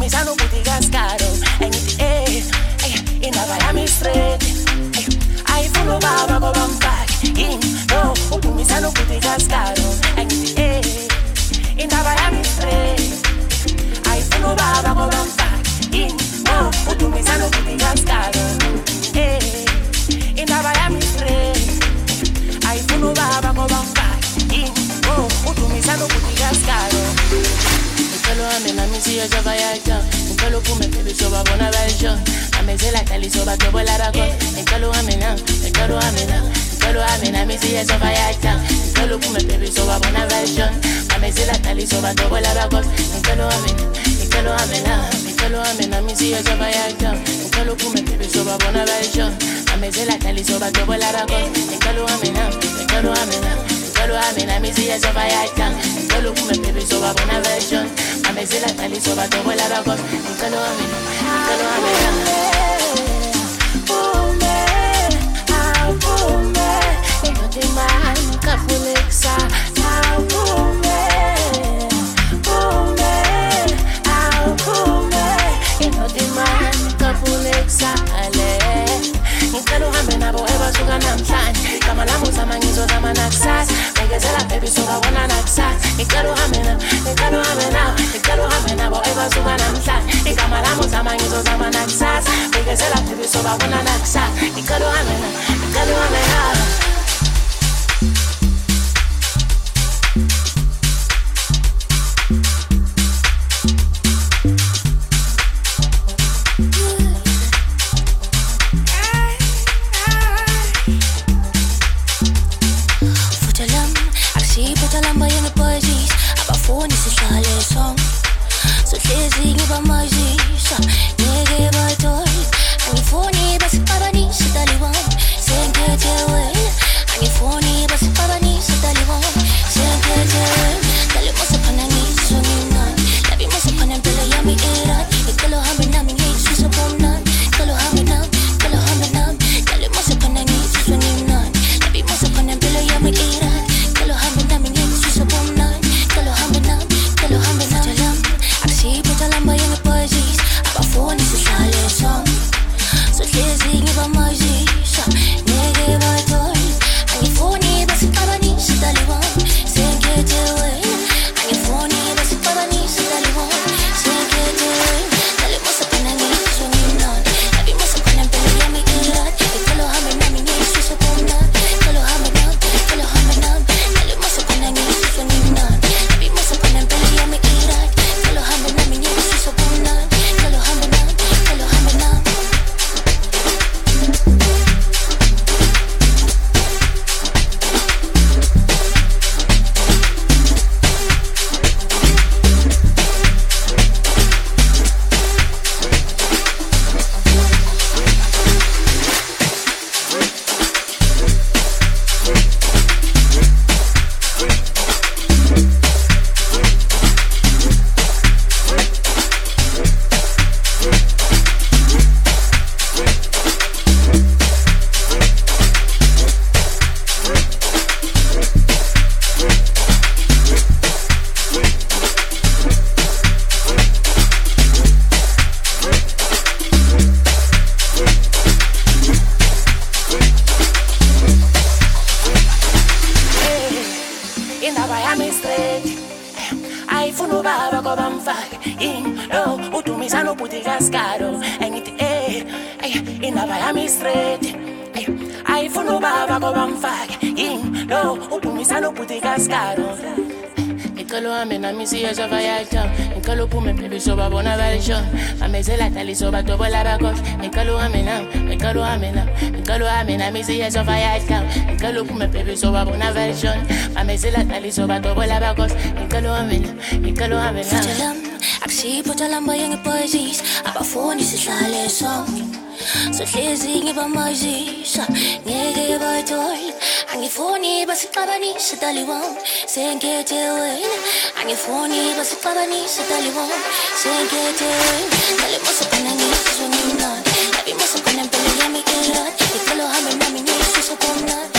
utumisa nokutikascaro engithi indaba yami straight ayifuna ubaba ngoba mfaki no utumisa nokutikascaro engithi indaba yami straight ayifuna ubaba ngoba mfaki no utumisa nokutikascaro indaba yami straight ayifuna ubaba ngoba mfaki no utumisa nokutikascaro Nicolo ame na misi yo soba ya yo Nicolo pume baby soba bona version Amezela tali soba tobo la bako Nicolo ame na Nicolo ame na misi yo soba ya yo Nicolo pume baby soba bona version Amezela tali soba tobo la bako Nicolo ame na misi yo soba ya yo Nicolo pume baby soba bona version Amezela tali soba tobo la bako Nicolo ame na misi yo soba ya yo Nicolo pume baby soba bona version Amezela tali soba tobo la bako Nicolo ame Ngicela uhambe nabo ebasuka namhlanje Gama lami uzama ngizozama nakusasa Ngikezela baby sobabona nakusasa Ngicela uhambe nabo ebasuka namhlanje Igama lami uzama ngizozama nakusasa Ngikezela baby sobabona nakusasa Ngicela uhambe nabo Nicolo pume baby soba bona version Amezela tali soba tobo la bako Nicolo ame na misi ya soba ya town Nicolo pume baby soba bona version Amezela tali soba tobo la bako Nicolo ame na Akusipho lamba yengipoesis abafuni sihlale sonke Sohlezi ngibamazisa ngeke bathola Angifuni basixabanise dali wami Senkethe wena Angifuni basixabanise dali wami Senkethe wena Dali mosakhona ngizizwe ngimnandi Labi mosakhona mpilo yami irati Ngicela uhambe nami ngiyisuse kumnandi